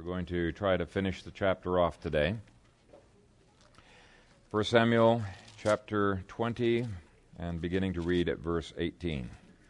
going to try to finish the chapter off today. 1 Samuel chapter 20 and beginning to read at verse 18.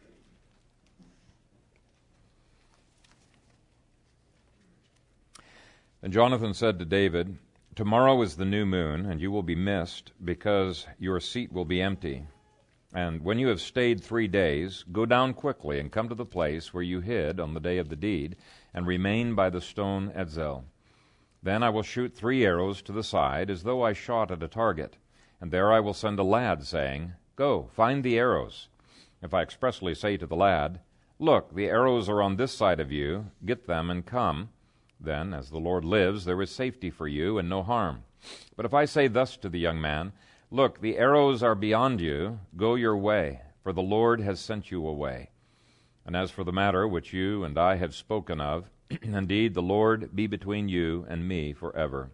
And Jonathan said to David, "Tomorrow is the new moon, and you will be missed, because your seat will be empty. And when you have stayed 3 days, go down quickly and come to the place where you hid on the day of the deed, and remain by the stone Etzel. Then I will shoot 3 arrows to the side, as though I shot at a target. And there I will send a lad, saying, 'Go, find the arrows.' If I expressly say to the lad, 'Look, the arrows are on this side of you, get them and come,' then, as the Lord lives, there is safety for you and no harm. But if I say thus to the young man, 'Look, the arrows are beyond you, go your way, for the Lord has sent you away.' And as for the matter which you and I have spoken of, indeed the Lord be between you and me forever."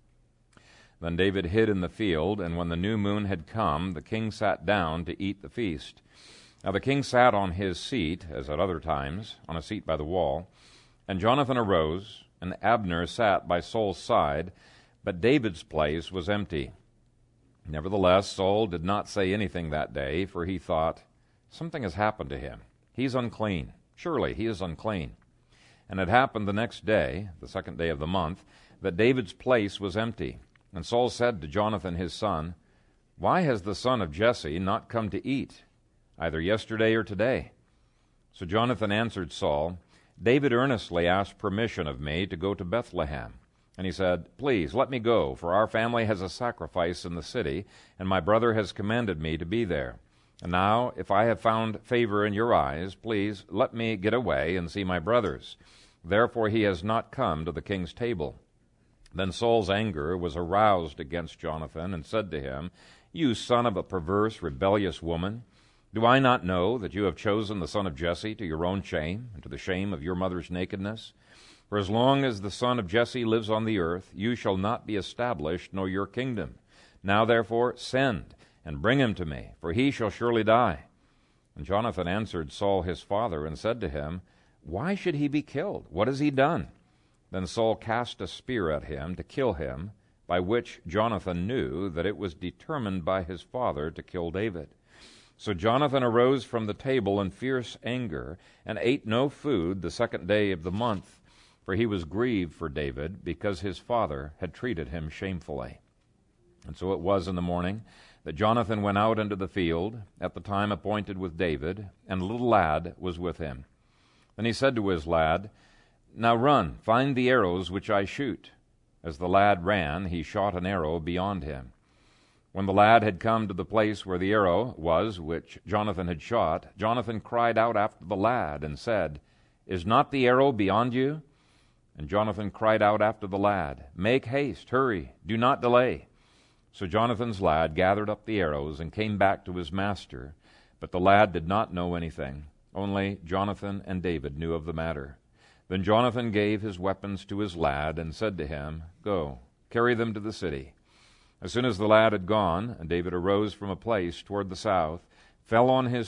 Then David hid in the field, and when the new moon had come, the king sat down to eat the feast. Now the king sat on his seat, as at other times, on a seat by the wall. And Jonathan arose, and Abner sat by Saul's side, but David's place was empty. Nevertheless, Saul did not say anything that day, for he thought, "Something has happened to him. He's unclean. Surely he is unclean." And it happened the next day, the 2nd day of the month, that David's place was empty. And Saul said to Jonathan his son, "Why has the son of Jesse not come to eat, either yesterday or today?" So Jonathan answered Saul, "David earnestly asked permission of me to go to Bethlehem. And he said, 'Please, let me go, for our family has a sacrifice in the city, and my brother has commanded me to be there. And now, if I have found favor in your eyes, please let me get away and see my brothers.' Therefore he has not come to the king's table." Then Saul's anger was aroused against Jonathan, and said to him, "You son of a perverse, rebellious woman, do I not know that you have chosen the son of Jesse to your own shame, and to the shame of your mother's nakedness? For as long as the son of Jesse lives on the earth, you shall not be established, nor your kingdom. Now therefore send, and bring him to me, for he shall surely die." And Jonathan answered Saul his father, and said to him, "Why should he be killed? What has he done?" Then Saul cast a spear at him to kill him, by which Jonathan knew that it was determined by his father to kill David. So Jonathan arose from the table in fierce anger, and ate no food the 2nd day of the month, for he was grieved for David, because his father had treated him shamefully. And so it was in the morning that Jonathan went out into the field at the time appointed with David, and a little lad was with him. Then he said to his lad, "Now run, find the arrows which I shoot." As the lad ran, he shot an arrow beyond him. When the lad had come to the place where the arrow was which Jonathan had shot, Jonathan cried out after the lad and said, "Is not the arrow beyond you?" And Jonathan cried out after the lad, "Make haste, hurry, do not delay." So Jonathan's lad gathered up the arrows and came back to his master, but the lad did not know anything. Only Jonathan and David knew of the matter. Then Jonathan gave his weapons to his lad and said to him, "Go, carry them to the city." As soon as the lad had gone, and David arose from a place toward the south, fell on his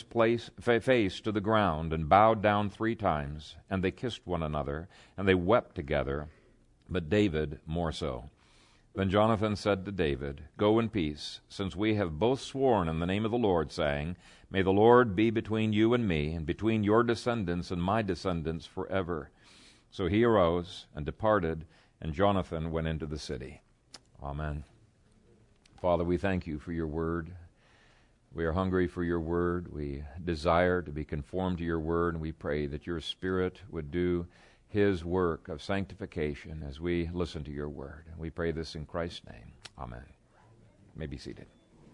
face to the ground, and bowed down 3 times, and they kissed one another, and they wept together, but David more so. Then Jonathan said to David, "Go in peace, since we have both sworn in the name of the Lord, saying, 'May the Lord be between you and me, and between your descendants and my descendants forever.'" So he arose and departed, and Jonathan went into the city. Amen. Father, we thank you for your word. We are hungry for your word. We desire to be conformed to your word, and we pray that your Spirit would do his work of sanctification as we listen to your word. And we pray this in Christ's name. Amen. You may be seated.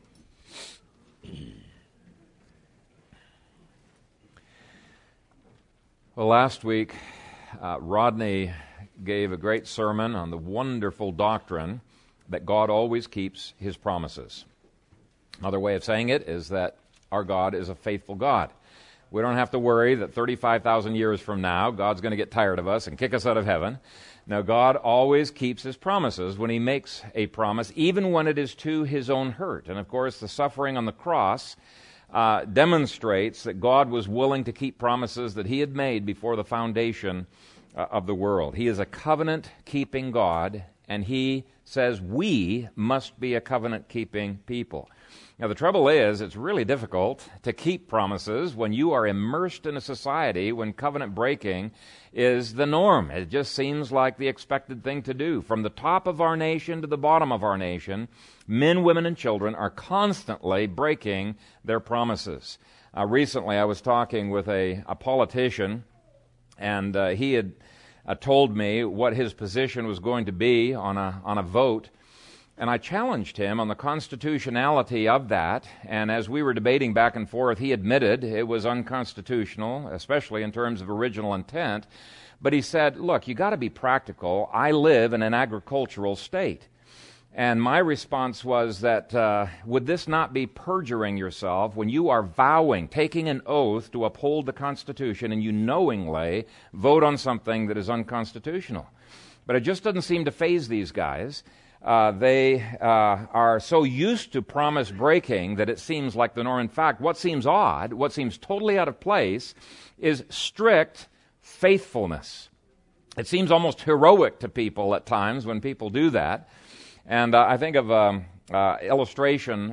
Well, last week, Rodney gave a great sermon on the wonderful doctrine that God always keeps his promises. Another way of saying it is that our God is a faithful God. We don't have to worry that 35,000 years from now, God's going to get tired of us and kick us out of heaven. No, God always keeps his promises when he makes a promise, even when it is to his own hurt. And of course, the suffering on the cross demonstrates that God was willing to keep promises that he had made before the foundation of the world. He is a covenant-keeping God, and He says we must be a covenant-keeping people. Now, the trouble is, it's really difficult to keep promises when you are immersed in a society when covenant breaking is the norm. It just seems like the expected thing to do. From the top of our nation to the bottom of our nation, men, women, and children are constantly breaking their promises. Recently, I was talking with a politician, and he had told me what his position was going to be on a vote. And I challenged him on the constitutionality of that, and as we were debating back and forth, he admitted it was unconstitutional, especially in terms of original intent. But he said, look, you got to be practical. I live in an agricultural state. And my response was that, would this not be perjuring yourself when you are vowing, taking an oath to uphold the Constitution, and you knowingly vote on something that is unconstitutional? But it just doesn't seem to faze these guys. They are so used to promise breaking that it seems like the norm. In fact, what seems odd, what seems totally out of place, is strict faithfulness. It seems almost heroic to people at times when people do that. And I think of illustration,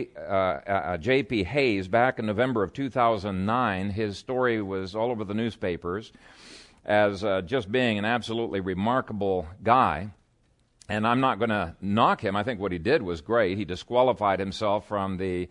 J.P. Hayes, back in November of 2009. His story was all over the newspapers as just being an absolutely remarkable guy. And I'm not going to knock him. I think what he did was great. He disqualified himself from the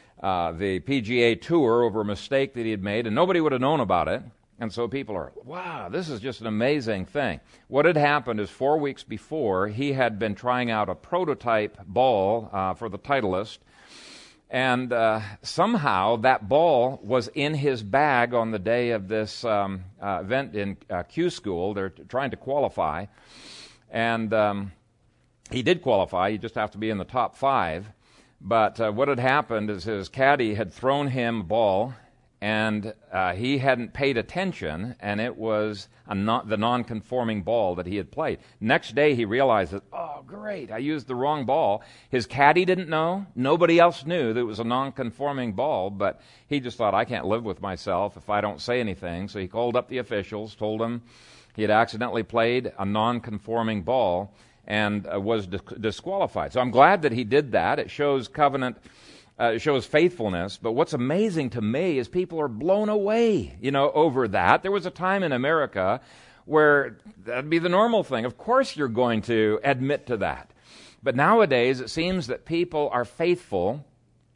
PGA Tour over a mistake that he had made, and nobody would have known about it. And so people are, wow, this is just an amazing thing. What had happened is 4 weeks before, he had been trying out a prototype ball for the Titleist, and somehow that ball was in his bag on the day of this event in Q School. They're trying to qualify, and he did qualify. You just have to be in the top 5. But what had happened is his caddy had thrown him a ball, and he hadn't paid attention, and it was the non-conforming ball that he had played. Next day, he realized that, oh, great, I used the wrong ball. His caddy didn't know. Nobody else knew that it was a non-conforming ball, but he just thought, I can't live with myself if I don't say anything. So he called up the officials, told them he had accidentally played a non-conforming ball, and was disqualified. So I'm glad that he did that. It shows covenant, it shows faithfulness. But what's amazing to me is people are blown away, over that. There was a time in America where that'd be the normal thing. Of course you're going to admit to that. But nowadays it seems that people are faithful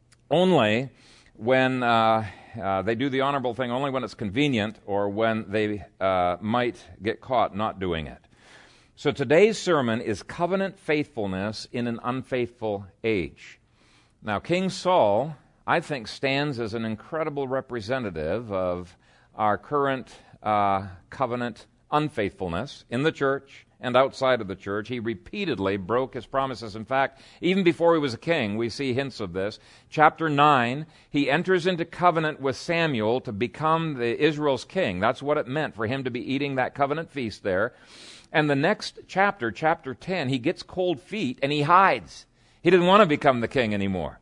only when they do the honorable thing, only when it's convenient or when they might get caught not doing it. So today's sermon is covenant faithfulness in an unfaithful age. Now, King Saul, I think, stands as an incredible representative of our current covenant unfaithfulness in the church and outside of the church. He repeatedly broke his promises. In fact, even before he was a king, we see hints of this. Chapter 9, he enters into covenant with Samuel to become Israel's king. That's what it meant for him to be eating that covenant feast there. And the next chapter, chapter 10, he gets cold feet and he hides. He didn't want to become the king anymore.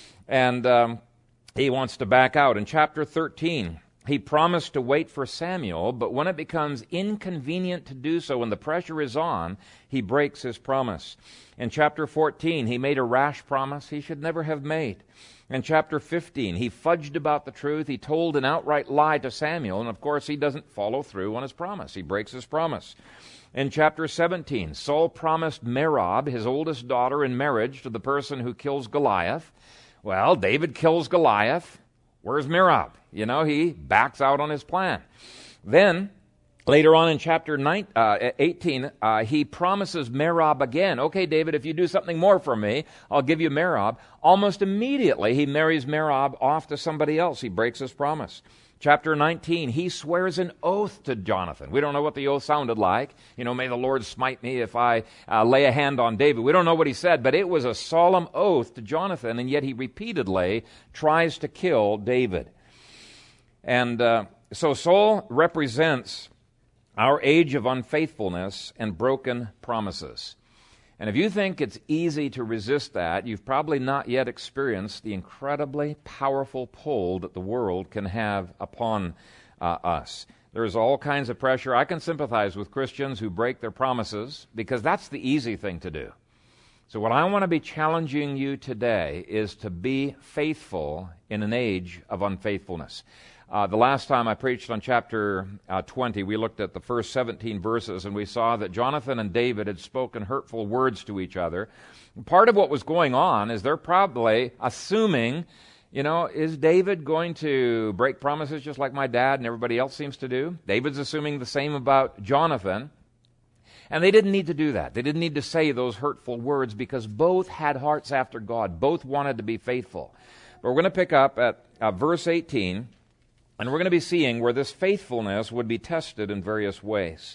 And he wants to back out. In chapter 13, he promised to wait for Samuel, but when it becomes inconvenient to do so, when the pressure is on, he breaks his promise. In chapter 14, he made a rash promise he should never have made. In chapter 15, he fudged about the truth. He told an outright lie to Samuel, and of course he doesn't follow through on his promise. He breaks his promise. In chapter 17, Saul promised Merab, his oldest daughter, in marriage to the person who kills Goliath. Well, David kills Goliath. Where's Merab? He backs out on his plan. Then, later on in chapter 18, he promises Merab again. Okay, David, if you do something more for me, I'll give you Merab. Almost immediately, he marries Merab off to somebody else. He breaks his promise. Chapter 19, he swears an oath to Jonathan. We don't know what the oath sounded like. May the Lord smite me if I lay a hand on David. We don't know what he said, but it was a solemn oath to Jonathan, and yet he repeatedly tries to kill David. And so Saul represents our age of unfaithfulness and broken promises. And if you think it's easy to resist that, you've probably not yet experienced the incredibly powerful pull that the world can have upon us. There's all kinds of pressure. I can sympathize with Christians who break their promises because that's the easy thing to do. So what I want to be challenging you today is to be faithful in an age of unfaithfulness. The last time I preached on chapter 20, we looked at the first 17 verses, and we saw that Jonathan and David had spoken hurtful words to each other. Part of what was going on is they're probably assuming, is David going to break promises just like my dad and everybody else seems to do? David's assuming the same about Jonathan. And they didn't need to do that. They didn't need to say those hurtful words because both had hearts after God. Both wanted to be faithful. But we're going to pick up at verse 18, and we're going to be seeing where this faithfulness would be tested in various ways.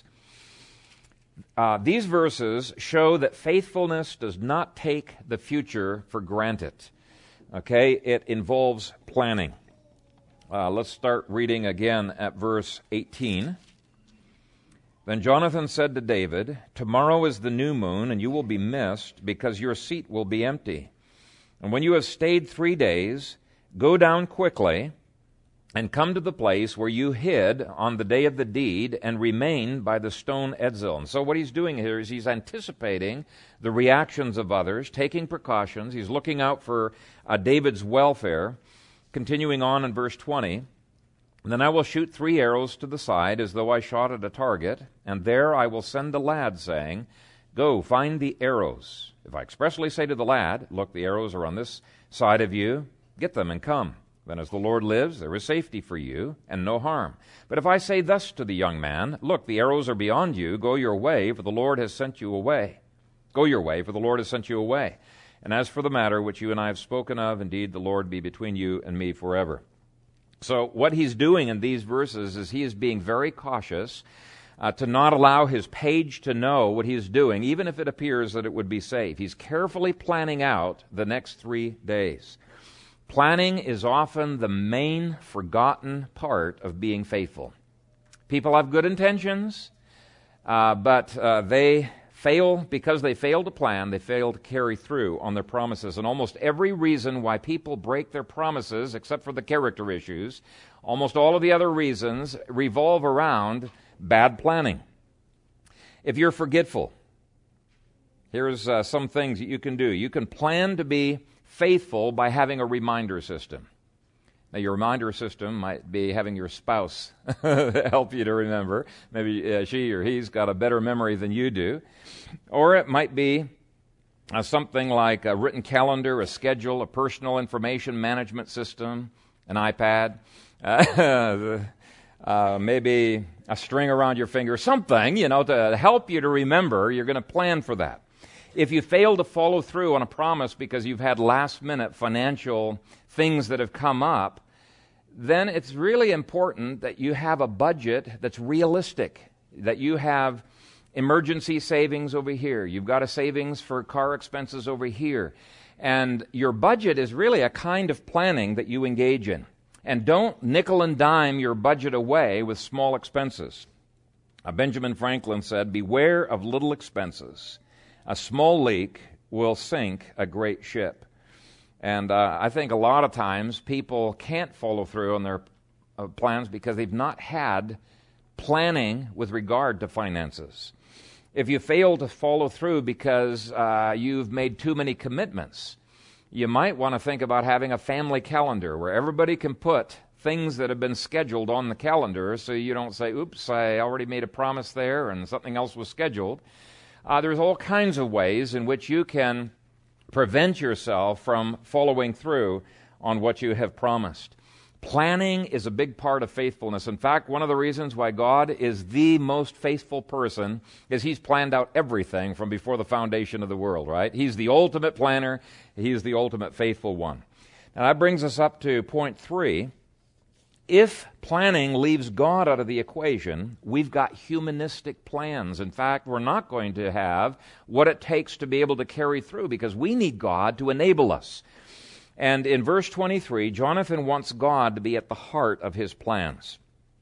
These verses show that faithfulness does not take the future for granted. Okay, it involves planning. Let's start reading again at verse 18. Then Jonathan said to David, "Tomorrow is the new moon, and you will be missed, because your seat will be empty. And when you have stayed 3 days, go down quickly and come to the place where you hid on the day of the deed, and remain by the stone Edzell." And so what he's doing here is he's anticipating the reactions of others, taking precautions. He's looking out for David's welfare. Continuing on in verse 20, "Then I will shoot 3 arrows to the side, as though I shot at a target, and there I will send the lad, saying, 'Go, find the arrows.' If I expressly say to the lad, 'Look, the arrows are on this side of you, get them and come.' Then as the Lord lives, there is safety for you, and no harm. But if I say thus to the young man, 'Look, the arrows are beyond you, go your way, for the Lord has sent you away.' Go your way, for the Lord has sent you away. And as for the matter which you and I have spoken of, indeed the Lord be between you and me forever." So what he's doing in these verses is he is being very cautious to not allow his page to know what he's doing, even if it appears that it would be safe. He's carefully planning out the next 3 days. Planning is often the main forgotten part of being faithful. People have good intentions, but they fail because they fail to plan, they fail to carry through on their promises. And almost every reason why people break their promises, except for the character issues, almost all of the other reasons revolve around bad planning. If you're forgetful, here's some things that you can do. You can plan to be faithful by having a reminder system. Now, your reminder system might be having your spouse help you to remember. Maybe she or he's got a better memory than you do. Or it might be something like a written calendar, a schedule, a personal information management system, an iPad, maybe a string around your finger, something, to help you to remember. You're going to plan for that. If you fail to follow through on a promise because you've had last-minute financial things that have come up, then it's really important that you have a budget that's realistic, that you have emergency savings over here. You've got a savings for car expenses over here. And your budget is really a kind of planning that you engage in. And don't nickel and dime your budget away with small expenses. Benjamin Franklin said, "Beware of little expenses. A small leak will sink a great ship." And I think a lot of times people can't follow through on their plans because they've not had planning with regard to finances. If you fail to follow through because you've made too many commitments, you might want to think about having a family calendar where everybody can put things that have been scheduled on the calendar so you don't say, "Oops, I already made a promise there and something else was scheduled." There's all kinds of ways in which you can prevent yourself from following through on what you have promised. Planning is a big part of faithfulness. In fact, one of the reasons why God is the most faithful person is He's planned out everything from before the foundation of the world, right? He's the ultimate planner. He's the ultimate faithful one. Now that brings us up to point 3. If planning leaves God out of the equation, we've got humanistic plans. In fact, we're not going to have what it takes to be able to carry through because we need God to enable us. And in verse 23, Jonathan wants God to be at the heart of his plans.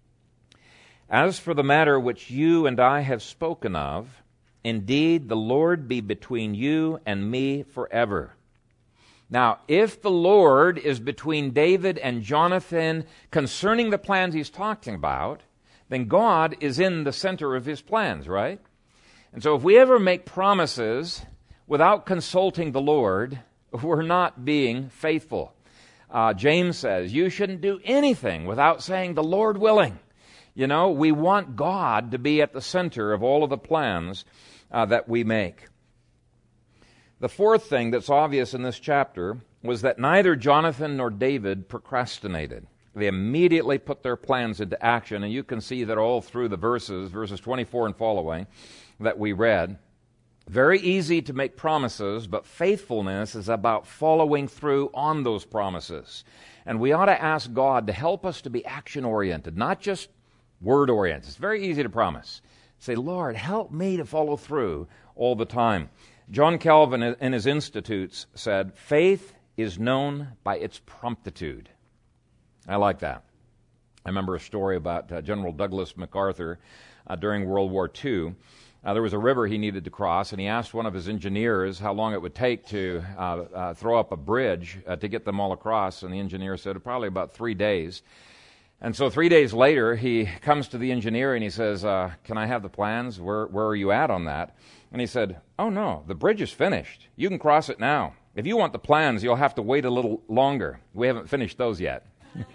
"As for the matter which you and I have spoken of, indeed the Lord be between you and me forever." Now, if the Lord is between David and Jonathan concerning the plans he's talking about, then God is in the center of his plans, right? And so if we ever make promises without consulting the Lord, we're not being faithful. James says, you shouldn't do anything without saying, the Lord willing. You know, we want God to be at the center of all of the plans that we make. The fourth thing that's obvious in this chapter was that neither Jonathan nor David procrastinated. They immediately put their plans into action, and you can see that all through the verses 24 and following that we read. Very easy to make promises, but faithfulness is about following through on those promises. And we ought to ask God to help us to be action-oriented, not just word-oriented. It's very easy to promise. Say, Lord, help me to follow through all the time. John Calvin, in his Institutes, said, faith is known by its promptitude. I like that. I remember a story about General Douglas MacArthur during World War II. There was a river he needed to cross, and he asked one of his engineers how long it would take to throw up a bridge to get them all across, and the engineer said probably about 3 days. And so 3 days later, he comes to the engineer and he says, can I have the plans? Where are you at on that? And he said, oh no, the bridge is finished. You can cross it now. If you want the plans, you'll have to wait a little longer. We haven't finished those yet.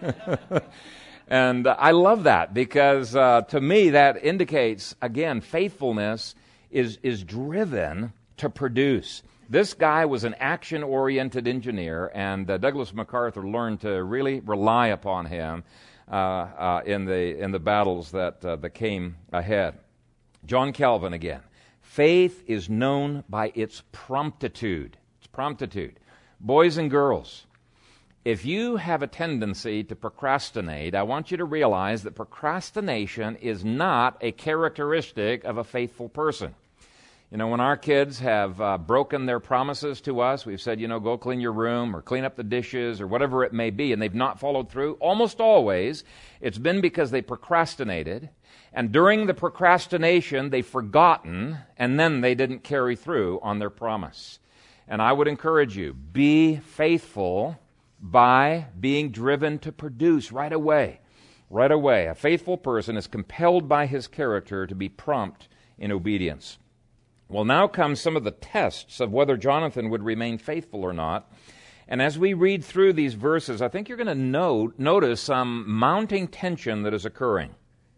And I love that because to me that indicates, again, faithfulness is driven to produce. This guy was an action-oriented engineer, and Douglas MacArthur learned to really rely upon him in the battles that came ahead. John Calvin again. Faith is known by its promptitude. It's promptitude. Boys and girls, if you have a tendency to procrastinate, I want you to realize that procrastination is not a characteristic of a faithful person. You know, when our kids have broken their promises to us, we've said, go clean your room or clean up the dishes or whatever it may be, and they've not followed through, almost always it's been because they procrastinated, and during the procrastination they've forgotten, and then they didn't carry through on their promise. And I would encourage you, be faithful by being driven to produce right away. Right away. A faithful person is compelled by his character to be prompt in obedience. Well, now comes some of the tests of whether Jonathan would remain faithful or not. And as we read through these verses, I think you're going to notice some mounting tension that is occurring.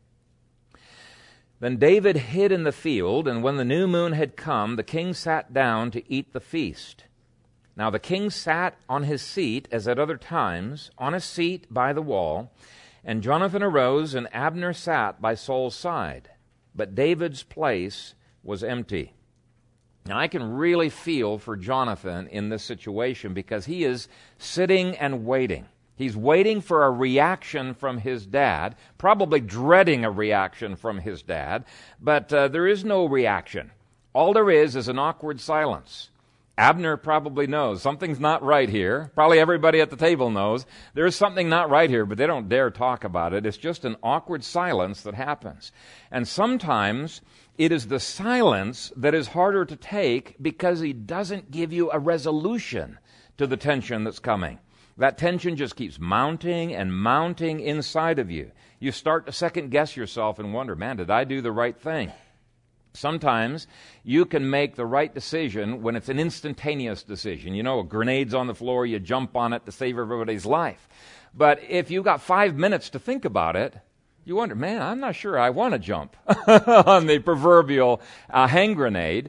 Then David hid in the field, and when the new moon had come, the king sat down to eat the feast. Now the king sat on his seat, as at other times, on a seat by the wall, and Jonathan arose, and Abner sat by Saul's side. But David's place was empty. Now I can really feel for Jonathan in this situation because he is sitting and waiting. He's waiting for a reaction from his dad, probably dreading a reaction from his dad, but there is no reaction. All there is an awkward silence. Abner probably knows something's not right here. Probably everybody at the table knows there's something not right here, but they don't dare talk about it. It's just an awkward silence that happens. And sometimes it is the silence that is harder to take because he doesn't give you a resolution to the tension that's coming. That tension just keeps mounting and mounting inside of you. You start to second guess yourself and wonder, man, did I do the right thing? Sometimes you can make the right decision when it's an instantaneous decision. A grenade's on the floor, you jump on it to save everybody's life. But if you've got 5 minutes to think about it, you wonder, man, I'm not sure I want to jump on the proverbial hand grenade.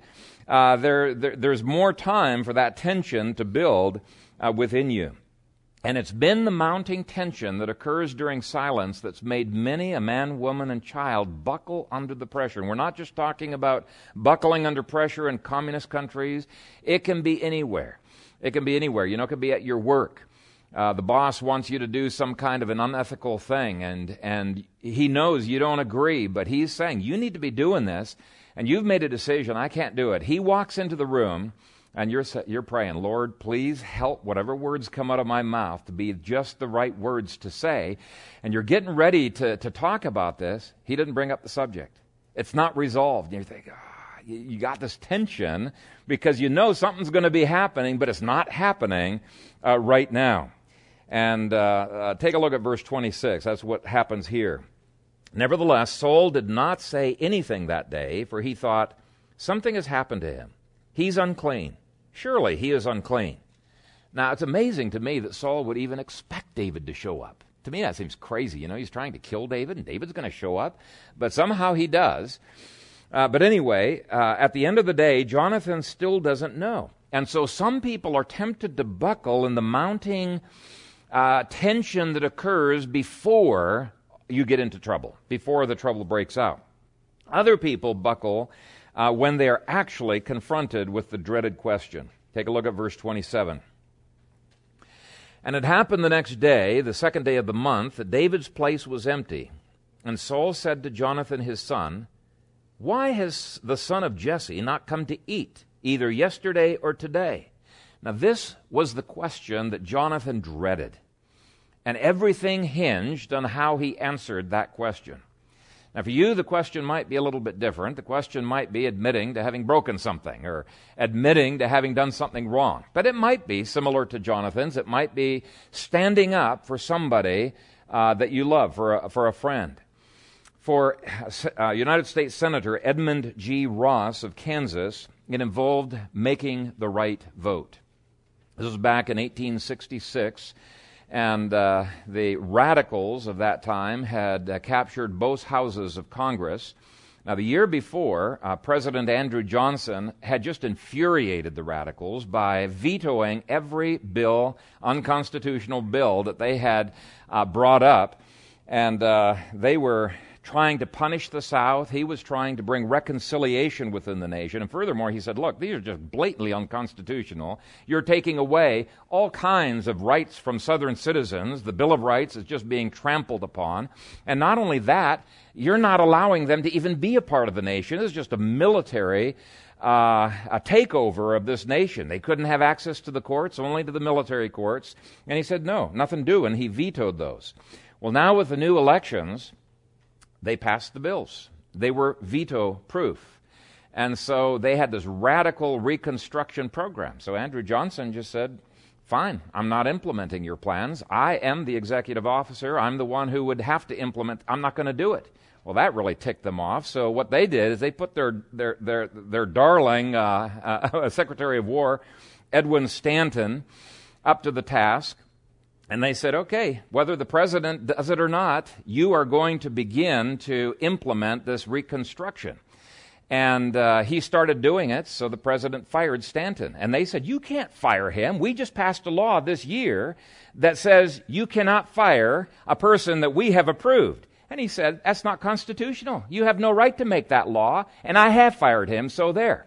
There's more time for that tension to build within you. And it's been the mounting tension that occurs during silence that's made many a man, woman, and child buckle under the pressure. And we're not just talking about buckling under pressure in communist countries. It can be anywhere. It can be anywhere. It can be at your work. The boss wants you to do some kind of an unethical thing, and he knows you don't agree, but he's saying, you need to be doing this, and you've made a decision, I can't do it. He walks into the room, and you're praying, Lord, please help whatever words come out of my mouth to be just the right words to say. And you're getting ready to talk about this. He didn't bring up the subject. It's not resolved. And you think, you got this tension because you know something's going to be happening, but it's not happening right now. And take a look at verse 26. That's what happens here. Nevertheless, Saul did not say anything that day, for he thought, something has happened to him. He's unclean. Surely he is unclean. Now, it's amazing to me that Saul would even expect David to show up. To me, that seems crazy. You know, he's trying to kill David, and David's going to show up. But somehow he does. But anyway, at the end of the day, Jonathan still doesn't know. And so some people are tempted to buckle in the mounting tension that occurs before you get into trouble, before the trouble breaks out. Other people buckle when they are actually confronted with the dreaded question. Take a look at verse 27. And it happened the next day, the second day of the month, that David's place was empty. And Saul said to Jonathan his son, why has the son of Jesse not come to eat, either yesterday or today? Now this was the question that Jonathan dreaded. And everything hinged on how he answered that question. Now for you, the question might be a little bit different. The question might be admitting to having broken something or admitting to having done something wrong. But it might be similar to Jonathan's. It might be standing up for somebody that you love, for a friend. For United States Senator Edmund G. Ross of Kansas, it involved making the right vote. This was back in 1866. And the radicals of that time had captured both houses of Congress. Now, the year before, President Andrew Johnson had just infuriated the radicals by vetoing every bill, unconstitutional bill, that they had brought up. And they were trying to punish the South. He was trying to bring reconciliation within the nation. And furthermore, he said, look, these are just blatantly unconstitutional. You're taking away all kinds of rights from Southern citizens. The Bill of Rights is just being trampled upon. And not only that, you're not allowing them to even be a part of the nation. This is just a military a takeover of this nation. They couldn't have access to the courts, only to the military courts. And he said, no, nothing doing. He vetoed those. Well, now with the new elections, they passed the bills. They were veto-proof. And so they had this radical reconstruction program. So Andrew Johnson just said, fine, I'm not implementing your plans. I am the executive officer. I'm the one who would have to implement. I'm not going to do it. Well, that really ticked them off. So what they did is they put their darling Secretary of War, Edwin Stanton, up to the task. And they said, okay, whether the president does it or not, you are going to begin to implement this reconstruction. And he started doing it, so the president fired Stanton. And they said, you can't fire him. We just passed a law this year that says you cannot fire a person that we have approved. And he said, that's not constitutional. You have no right to make that law, and I have fired him, so there.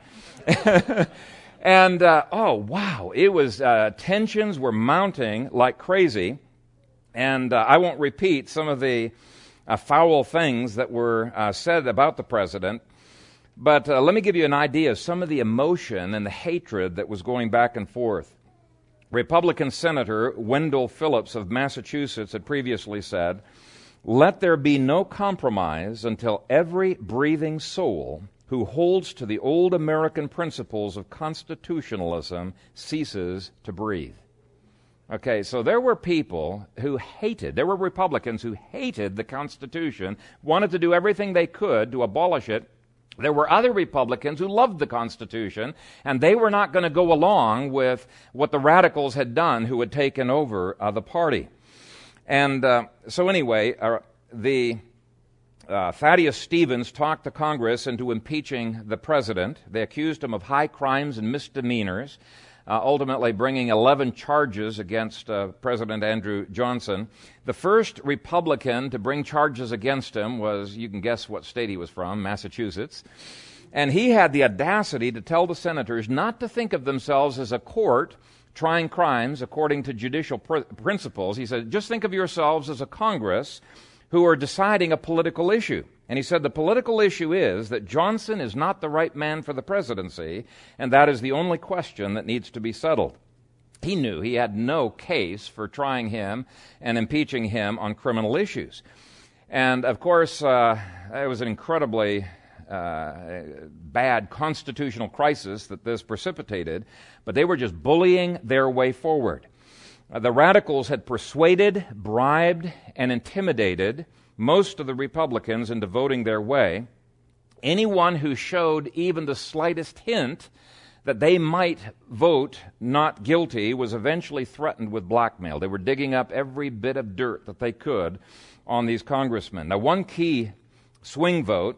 And, oh, wow, it was, tensions were mounting like crazy. And I won't repeat some of the foul things that were said about the president. But let me give you an idea of some of the emotion and the hatred that was going back and forth. Republican Senator Wendell Phillips of Massachusetts had previously said, let there be no compromise until every breathing soul who holds to the old American principles of constitutionalism ceases to breathe. Okay, so there were people who there were Republicans who hated the Constitution, wanted to do everything they could to abolish it. There were other Republicans who loved the Constitution, and they were not going to go along with what the radicals had done who had taken over the party. And so anyway, Thaddeus Stevens talked the Congress into impeaching the president. They accused him of high crimes and misdemeanors, ultimately bringing 11 charges against President Andrew Johnson. The first Republican to bring charges against him was, you can guess what state he was from, Massachusetts. And he had the audacity to tell the senators not to think of themselves as a court trying crimes according to judicial principles. He said, just think of yourselves as a Congress who are deciding a political issue. And he said the political issue is that Johnson is not the right man for the presidency, and that is the only question that needs to be settled. He knew he had no case for trying him and impeaching him on criminal issues. And, of course, it was an incredibly bad constitutional crisis that this precipitated, but they were just bullying their way forward. The radicals had persuaded, bribed, and intimidated most of the Republicans into voting their way. Anyone who showed even the slightest hint that they might vote not guilty was eventually threatened with blackmail. They were digging up every bit of dirt that they could on these congressmen. Now, one key swing vote,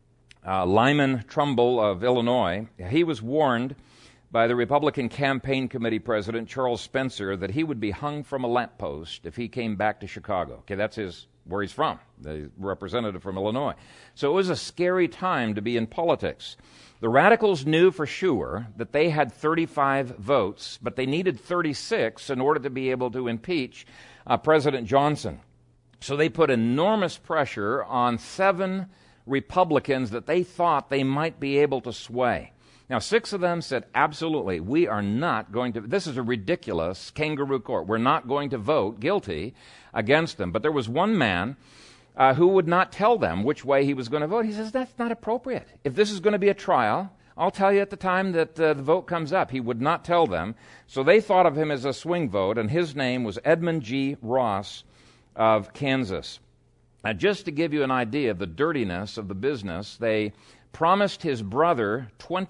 Lyman Trumbull of Illinois, he was warned by the Republican Campaign Committee President Charles Spencer that he would be hung from a lamppost if he came back to Chicago. Okay, that's where he's from, the representative from Illinois. So it was a scary time to be in politics. The radicals knew for sure that they had 35 votes, but they needed 36 in order to be able to impeach President Johnson. So they put enormous pressure on 7 Republicans that they thought they might be able to sway. Now, 6 of them said, absolutely, we are not going to, this is a ridiculous kangaroo court. We're not going to vote guilty against them. But there was one man who would not tell them which way he was going to vote. He says, that's not appropriate. If this is going to be a trial, I'll tell you at the time that the vote comes up. He would not tell them. So they thought of him as a swing vote, and his name was Edmund G. Ross of Kansas. Now, just to give you an idea of the dirtiness of the business, they promised his brother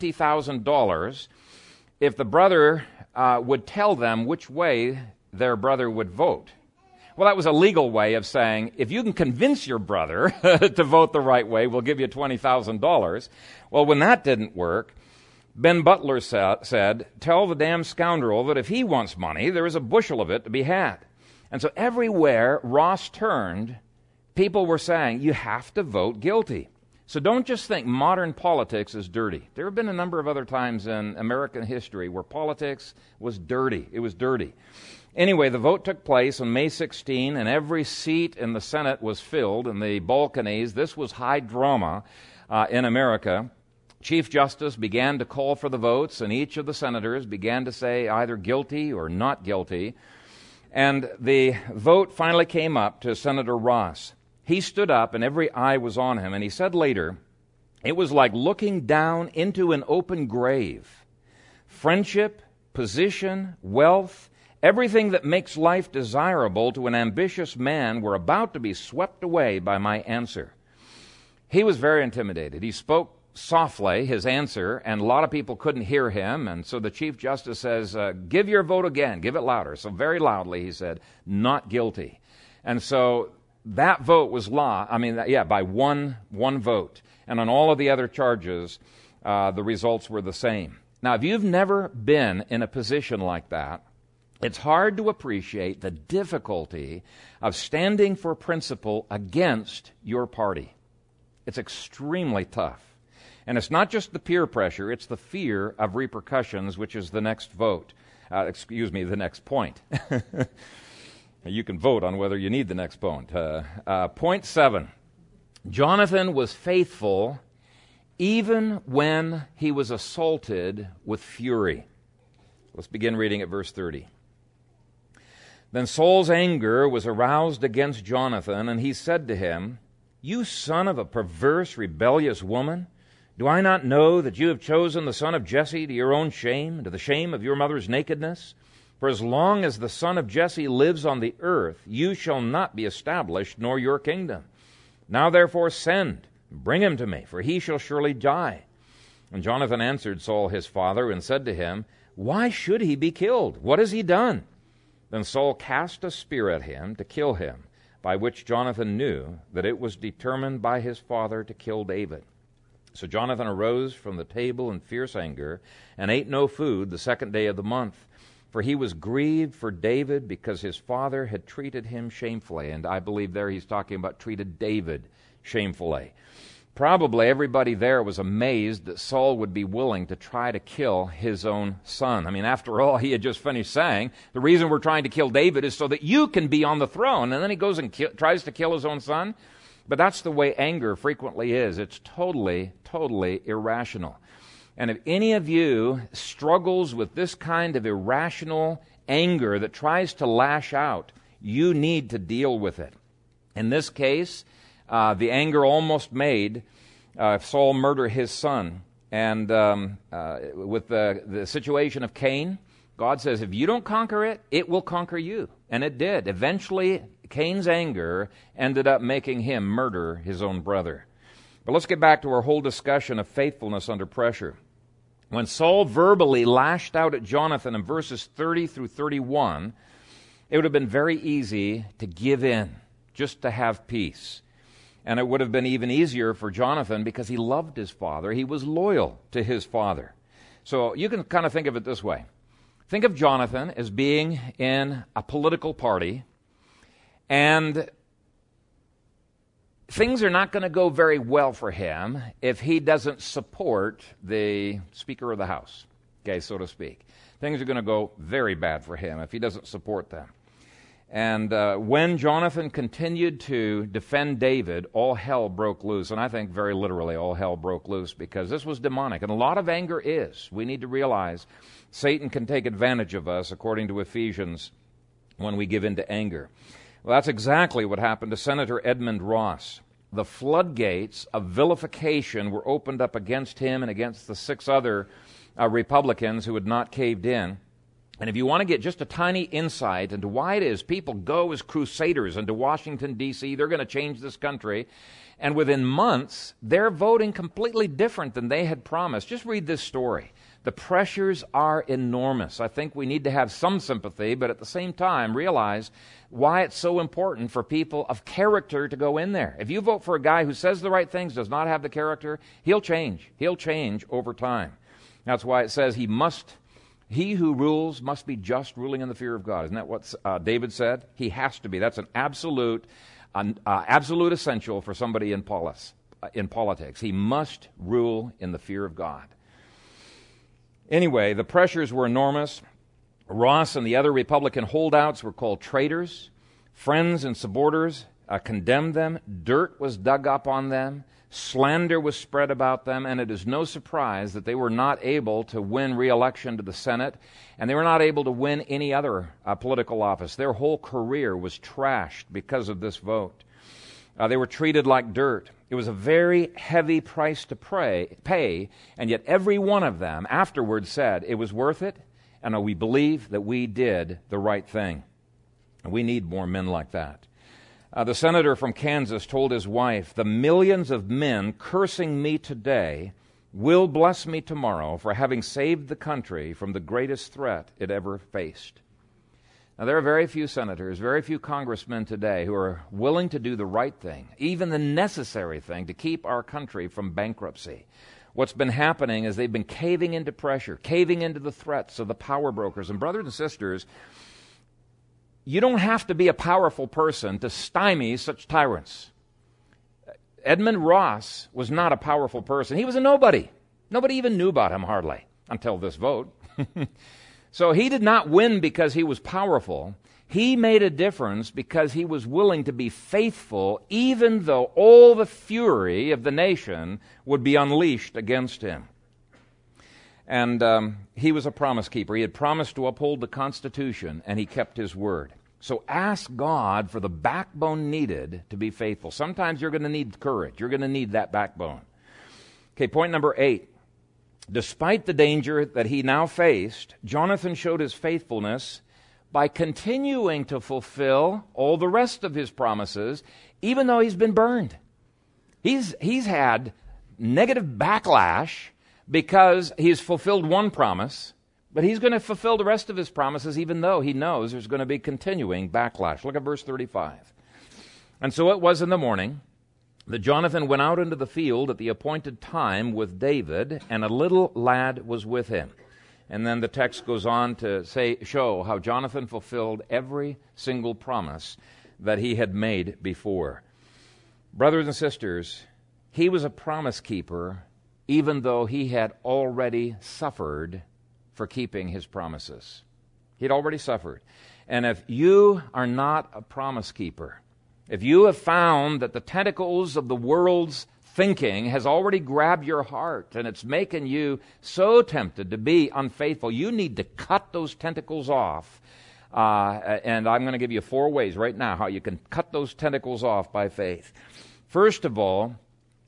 $20,000 if the brother would tell them which way their brother would vote. Well, that was a legal way of saying, if you can convince your brother to vote the right way, we'll give you $20,000. Well, when that didn't work, Ben Butler said, tell the damn scoundrel that if he wants money, there is a bushel of it to be had. And so everywhere Ross turned, people were saying, you have to vote guilty. So don't just think modern politics is dirty. There have been a number of other times in American history where politics was dirty. It was dirty. Anyway, the vote took place on May 16, and every seat in the Senate was filled in the balconies. This was high drama in America. Chief Justice began to call for the votes, and each of the senators began to say either guilty or not guilty. And the vote finally came up to Senator Ross. He stood up, and every eye was on him, and he said later, it was like looking down into an open grave. Friendship, position, wealth, everything that makes life desirable to an ambitious man were about to be swept away by my answer. He was very intimidated. He spoke softly, his answer, and a lot of people couldn't hear him, and so the Chief Justice says, give your vote again, give it louder. So very loudly he said, not guilty. And so that vote was by one vote. And on all of the other charges, the results were the same. Now, if you've never been in a position like that, it's hard to appreciate the difficulty of standing for principle against your party. It's extremely tough. And it's not just the peer pressure, it's the fear of repercussions, which is the next the next point. You can vote on whether you need the next point. Point 7. Jonathan was faithful even when he was assaulted with fury. Let's begin reading at verse 30. Then Saul's anger was aroused against Jonathan, and he said to him, you son of a perverse, rebellious woman, do I not know that you have chosen the son of Jesse to your own shame, and to the shame of your mother's nakedness? For as long as the son of Jesse lives on the earth, you shall not be established, nor your kingdom. Now therefore send, bring him to me, for he shall surely die. And Jonathan answered Saul his father, and said to him, why should he be killed? What has he done? Then Saul cast a spear at him to kill him, by which Jonathan knew that it was determined by his father to kill David. So Jonathan arose from the table in fierce anger, and ate no food the 2nd day of the month. For he was grieved for David, because his father had treated him shamefully. And I believe there he's talking about treated David shamefully. Probably everybody there was amazed that Saul would be willing to try to kill his own son. I mean, after all, he had just finished saying, the reason we're trying to kill David is so that you can be on the throne. And then he goes and tries to kill his own son. But that's the way anger frequently is. It's totally irrational. And if any of you struggles with this kind of irrational anger that tries to lash out, you need to deal with it. In this case, the anger almost made Saul murder his son. And with the situation of Cain, God says, if you don't conquer it, it will conquer you. And it did. Eventually, Cain's anger ended up making him murder his own brother. But let's get back to our whole discussion of faithfulness under pressure. When Saul verbally lashed out at Jonathan in verses 30 through 31, it would have been very easy to give in, just to have peace. And it would have been even easier for Jonathan because he loved his father. He was loyal to his father. So you can kind of think of it this way. Think of Jonathan as being in a political party, and things are not going to go very well for him if he doesn't support the Speaker of the House, okay, so to speak. Things are going to go very bad for him if he doesn't support them. And when Jonathan continued to defend David, all hell broke loose. And I think very literally all hell broke loose because this was demonic. And a lot of anger is. We need to realize Satan can take advantage of us, according to Ephesians, when we give in to anger. Well, that's exactly what happened to Senator Edmund Ross. The floodgates of vilification were opened up against him and against the 6 other Republicans who had not caved in. And if you want to get just a tiny insight into why it is people go as crusaders into Washington, D.C., they're going to change this country, and within months, they're voting completely different than they had promised. Just read this story. The pressures are enormous. I think we need to have some sympathy, but at the same time realize why it's so important for people of character to go in there. If you vote for a guy who says the right things, does not have the character, he'll change. He'll change over time. That's why it says he who rules must be just, ruling in the fear of God. Isn't that what David said? He has to be. That's an absolute essential for somebody in politics. He must rule in the fear of God. Anyway, the pressures were enormous. Ross and the other Republican holdouts were called traitors. Friends and supporters condemned them. Dirt was dug up on them. Slander was spread about them, and it is no surprise that they were not able to win re-election to the Senate, and they were not able to win any other political office. Their whole career was trashed because of this vote. They were treated like dirt. It was a very heavy price to pay, and yet every one of them afterwards said it was worth it, and we believe that we did the right thing. And we need more men like that. The senator from Kansas told his wife, "The millions of men cursing me today will bless me tomorrow for having saved the country from the greatest threat it ever faced." Now, there are very few senators, very few congressmen today who are willing to do the right thing, even the necessary thing, to keep our country from bankruptcy. What's been happening is they've been caving into pressure, caving into the threats of the power brokers. And brothers and sisters, you don't have to be a powerful person to stymie such tyrants. Edmund Ross was not a powerful person. He was a nobody. Nobody even knew about him hardly until this vote. So he did not win because he was powerful. He made a difference because he was willing to be faithful even though all the fury of the nation would be unleashed against him. And he was a promise keeper. He had promised to uphold the Constitution, and he kept his word. So ask God for the backbone needed to be faithful. Sometimes you're going to need courage. You're going to need that backbone. Okay, point number 8. Despite the danger that he now faced, Jonathan showed his faithfulness by continuing to fulfill all the rest of his promises, even though he's been burned. He's had negative backlash because he's fulfilled one promise, but he's going to fulfill the rest of his promises even though he knows there's going to be continuing backlash. Look at verse 35. "And so it was in the morning that Jonathan went out into the field at the appointed time with David, and a little lad was with him." And then the text goes on to show how Jonathan fulfilled every single promise that he had made before. Brothers and sisters, he was a promise keeper even though he had already suffered for keeping his promises. He'd already suffered. And if you are not a promise keeper, if you have found that the tentacles of the world's thinking has already grabbed your heart and it's making you so tempted to be unfaithful, you need to cut those tentacles off. And I'm going to give you 4 ways right now how you can cut those tentacles off by faith. First of all,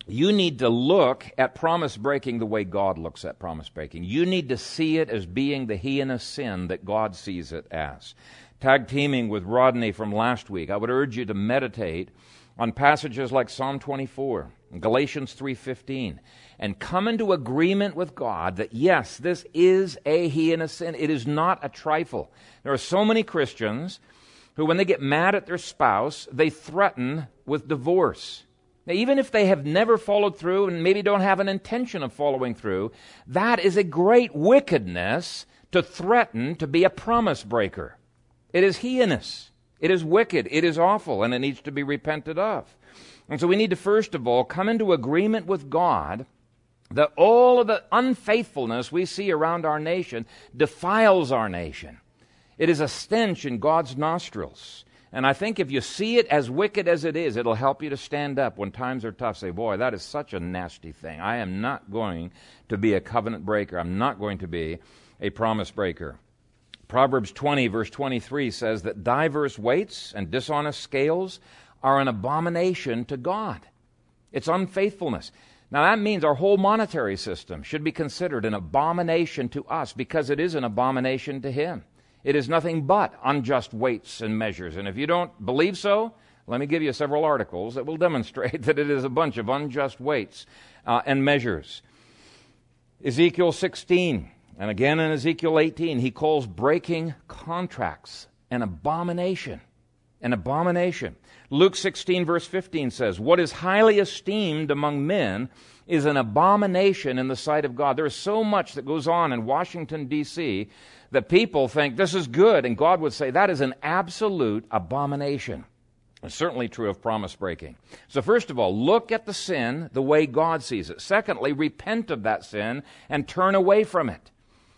you need to look at promise breaking the way God looks at promise breaking. You need to see it as being the heinous sin that God sees it as. Tag teaming with Rodney from last week, I would urge you to meditate on passages like Psalm 24, Galatians 3:15, and come into agreement with God that yes, this is a heinous sin. It is not a trifle. There are so many Christians who, when they get mad at their spouse, they threaten with divorce. Now, even if they have never followed through and maybe don't have an intention of following through, that is a great wickedness to threaten to be a promise breaker. It is heinous. It is wicked. It is awful, and it needs to be repented of. And so we need to, first of all, come into agreement with God that all of the unfaithfulness we see around our nation defiles our nation. It is a stench in God's nostrils. And I think if you see it as wicked as it is, it'll help you to stand up when times are tough. Say, boy, that is such a nasty thing. I am not going to be a covenant breaker. I'm not going to be a promise breaker. Proverbs 20, verse 23 says that diverse weights and dishonest scales are an abomination to God. It's unfaithfulness. Now that means our whole monetary system should be considered an abomination to us because it is an abomination to Him. It is nothing but unjust weights and measures. And if you don't believe so, let me give you several articles that will demonstrate that it is a bunch of unjust weights and measures. Ezekiel 16, and again in Ezekiel 18, he calls breaking contracts an abomination. An abomination. Luke 16, verse 15 says, what is highly esteemed among men is an abomination in the sight of God. There is so much that goes on in Washington, D.C., that people think this is good, and God would say that is an absolute abomination. It's certainly true of promise breaking. So first of all, look at the sin the way God sees it. Secondly, repent of that sin and turn away from it.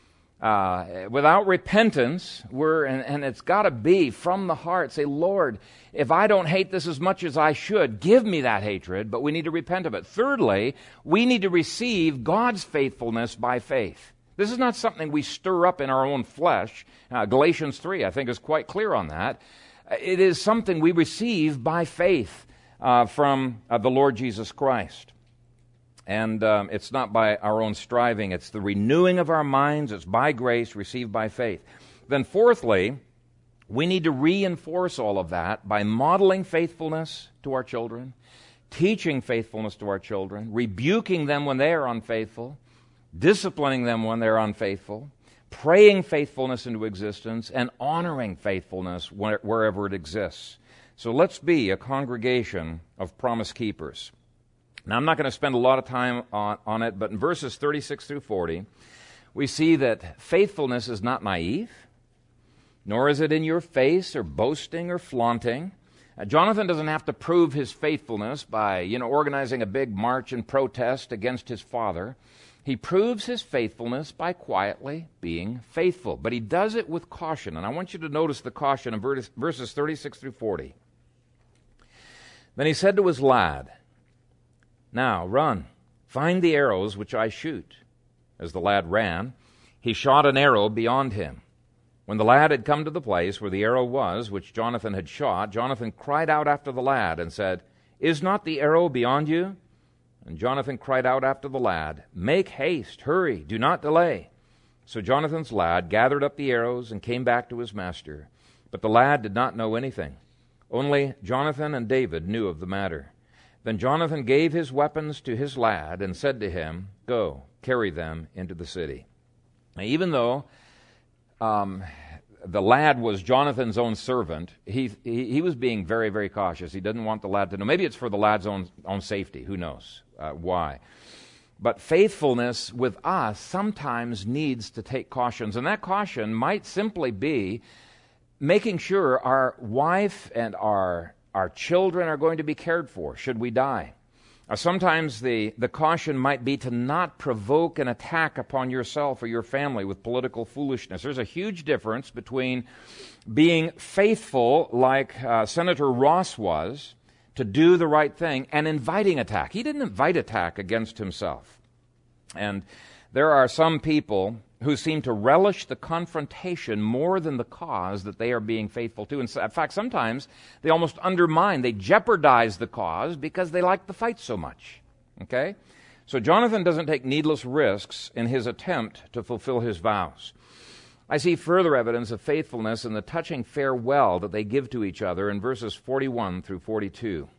Without repentance, and it's got to be from the heart. Say, Lord, if I don't hate this as much as I should, give me that hatred, but we need to repent of it. Thirdly, we need to receive God's faithfulness by faith. This is not something we stir up in our own flesh. Galatians 3, I think, is quite clear on that. It is something we receive by faith from the Lord Jesus Christ. And it's not by our own striving. It's the renewing of our minds. It's by grace, received by faith. Then fourthly, we need to reinforce all of that by modeling faithfulness to our children, teaching faithfulness to our children, rebuking them when they are unfaithful, disciplining them when they're unfaithful, praying faithfulness into existence, and honoring faithfulness wherever it exists. So let's be a congregation of promise keepers. Now, I'm not going to spend a lot of time on it, but in verses 36 through 40, we see that faithfulness is not naive, nor is it in your face or boasting or flaunting. Jonathan doesn't have to prove his faithfulness by, organizing a big march and protest against his father. He proves his faithfulness by quietly being faithful, but he does it with caution. And I want you to notice the caution in verses 36 through 40. Then he said to his lad, now run, find the arrows which I shoot. As the lad ran, he shot an arrow beyond him. When the lad had come to the place where the arrow was, which Jonathan had shot, Jonathan cried out after the lad and said, is not the arrow beyond you? And Jonathan cried out after the lad, make haste, hurry, do not delay. So Jonathan's lad gathered up the arrows and came back to his master. But the lad did not know anything. Only Jonathan and David knew of the matter. Then Jonathan gave his weapons to his lad and said to him, go, carry them into the city. Now, even though the lad was Jonathan's own servant, he was being very, very cautious. He didn't want the lad to know. Maybe it's for the lad's own safety. Who knows why? But faithfulness with us sometimes needs to take cautions. And that caution might simply be making sure our wife and our children are going to be cared for should we die. Sometimes the caution might be to not provoke an attack upon yourself or your family with political foolishness. There's a huge difference between being faithful, like Senator Ross was, to do the right thing, and inviting attack. He didn't invite attack against himself. And there are some people who seem to relish the confrontation more than the cause that they are being faithful to. In fact, sometimes they almost undermine, they jeopardize the cause because they like the fight so much. Okay? So Jonathan doesn't take needless risks in his attempt to fulfill his vows. I see further evidence of faithfulness in the touching farewell that they give to each other in verses 41 through 42.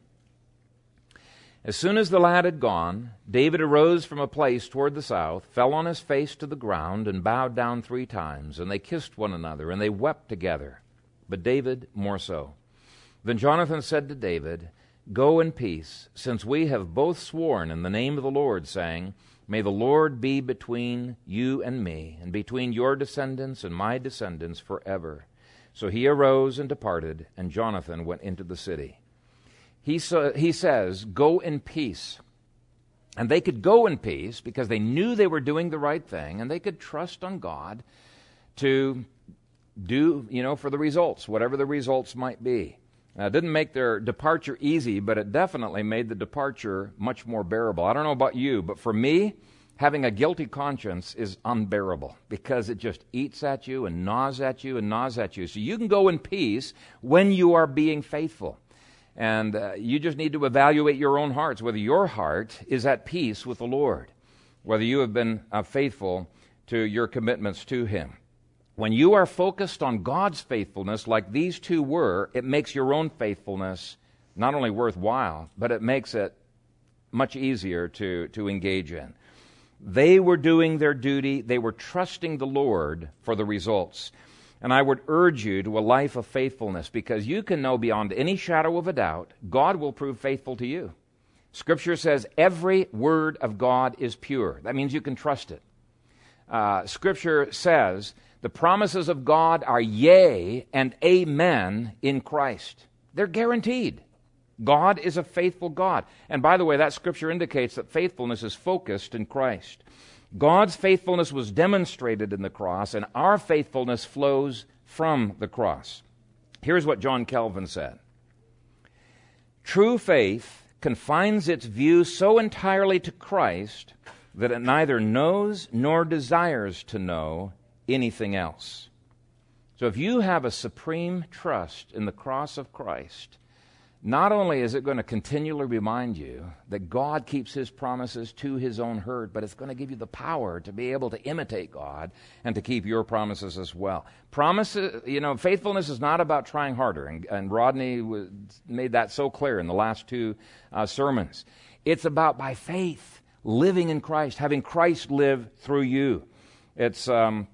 As soon as the lad had gone, David arose from a place toward the south, fell on his face to the ground, and bowed down 3 times. And they kissed one another, and they wept together, but David more so. Then Jonathan said to David, "Go in peace, since we have both sworn in the name of the Lord, saying, 'May the Lord be between you and me, and between your descendants and my descendants forever.'" So he arose and departed, and Jonathan went into the city. He says, "Go in peace." And they could go in peace because they knew they were doing the right thing, and they could trust on God to do, for the results, whatever the results might be. Now, it didn't make their departure easy, but it definitely made the departure much more bearable. I don't know about you, but for me, having a guilty conscience is unbearable because it just eats at you and gnaws at you and gnaws at you. So you can go in peace when you are being faithful. And you just need to evaluate your own hearts, whether your heart is at peace with the Lord, whether you have been faithful to your commitments to Him. When you are focused on God's faithfulness like these two were, it makes your own faithfulness not only worthwhile, but it makes it much easier to engage in. They were doing their duty. They were trusting the Lord for the results. And I would urge you to a life of faithfulness, because you can know beyond any shadow of a doubt God will prove faithful to you. Scripture says every word of God is pure. That means you can trust it. Scripture says the promises of God are yea and amen in Christ. They're guaranteed. God is a faithful God. And by the way, that Scripture indicates that faithfulness is focused in Christ. God's faithfulness was demonstrated in the cross, and our faithfulness flows from the cross. Here's what John Calvin said: "True faith confines its view so entirely to Christ that it neither knows nor desires to know anything else." So if you have a supreme trust in the cross of Christ, not only is it going to continually remind you that God keeps His promises to His own herd, but it's going to give you the power to be able to imitate God and to keep your promises as well. Promises, faithfulness is not about trying harder, and Rodney made that so clear in the last 2 sermons. It's about, by faith, living in Christ, having Christ live through you. It's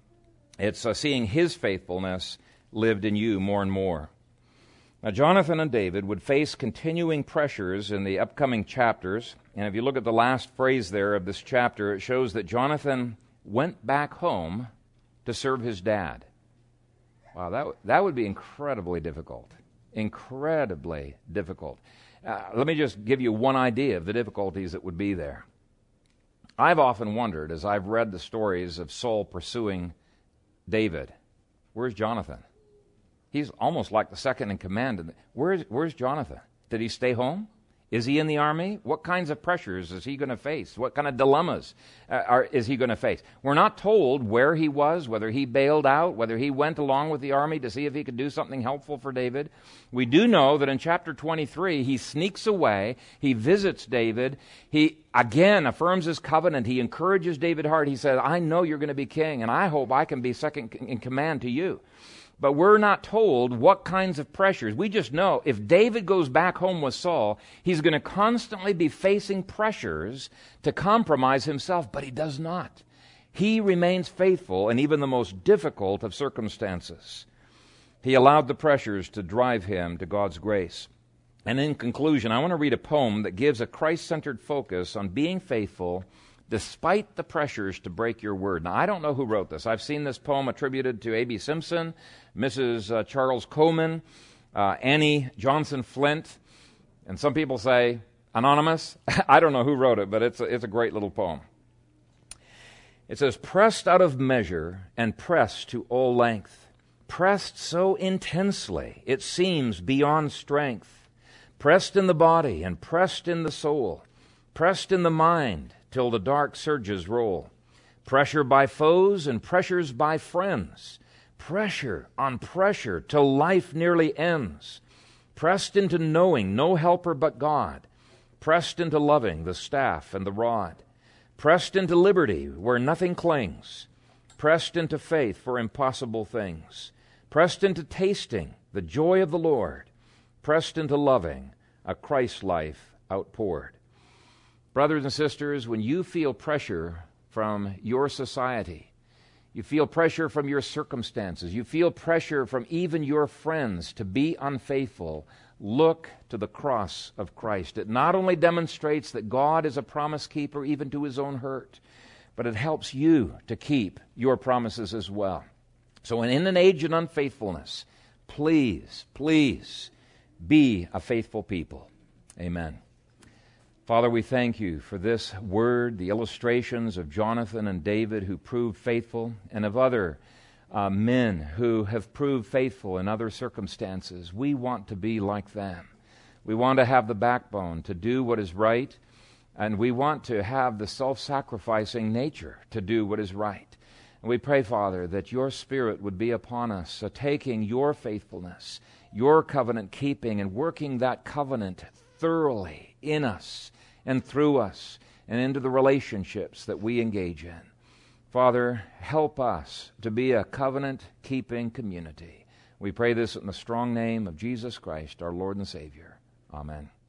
seeing His faithfulness lived in you more and more. Now, Jonathan and David would face continuing pressures in the upcoming chapters. And if you look at the last phrase there of this chapter, it shows that Jonathan went back home to serve his dad. Wow, that would be incredibly difficult. Incredibly difficult. Let me just give you one idea of the difficulties that would be there. I've often wondered, as I've read the stories of Saul pursuing David, where's Jonathan? He's almost like the second in command. Where's Jonathan? Did he stay home? Is he in the army? What kinds of pressures is he going to face? What kind of dilemmas is he going to face? We're not told where he was, whether he bailed out, whether he went along with the army to see if he could do something helpful for David. We do know that in chapter 23, he sneaks away. He visits David. He again affirms his covenant. He encourages David hard. He says, "I know you're going to be king, and I hope I can be second in command to you." But we're not told what kinds of pressures. We just know if David goes back home with Saul, he's going to constantly be facing pressures to compromise himself, but he does not. He remains faithful in even the most difficult of circumstances. He allowed the pressures to drive him to God's grace. And in conclusion, I want to read a poem that gives a Christ-centered focus on being faithful despite the pressures to break your word. Now, I don't know who wrote this. I've seen this poem attributed to A.B. Simpson, Mrs. Charles Coleman, Annie Johnson Flint, and some people say anonymous. I don't know who wrote it, but it's a great little poem. It says, "Pressed out of measure and pressed to all length, pressed so intensely it seems beyond strength, pressed in the body and pressed in the soul, pressed in the mind till the dark surges roll. Pressure by foes and pressures by friends. Pressure on pressure till life nearly ends. Pressed into knowing no helper but God. pressed into loving the staff and the rod, pressed into liberty where nothing clings, pressed into faith for impossible things, pressed into tasting the joy of the Lord, pressed into loving a Christ life outpoured. Brothers and sisters, when you feel pressure from your society, you feel pressure from your circumstances, you feel pressure from even your friends to be unfaithful, look to the cross of Christ. It not only demonstrates that God is a promise keeper even to his own hurt, but it helps you to keep your promises as well. So in an age of unfaithfulness, please, please be a faithful people. Amen. Father, we thank you for this word, the illustrations of Jonathan and David who proved faithful, and of other men who have proved faithful in other circumstances. We want to be like them. We want to have the backbone to do what is right, and we want to have the self-sacrificing nature to do what is right. And we pray, Father, that your Spirit would be upon us, taking your faithfulness, your covenant keeping, and working that covenant thoroughly in us and through us and into the relationships that we engage in. Father, help us to be a covenant-keeping community. We pray this in the strong name of Jesus Christ, our Lord and Savior. Amen.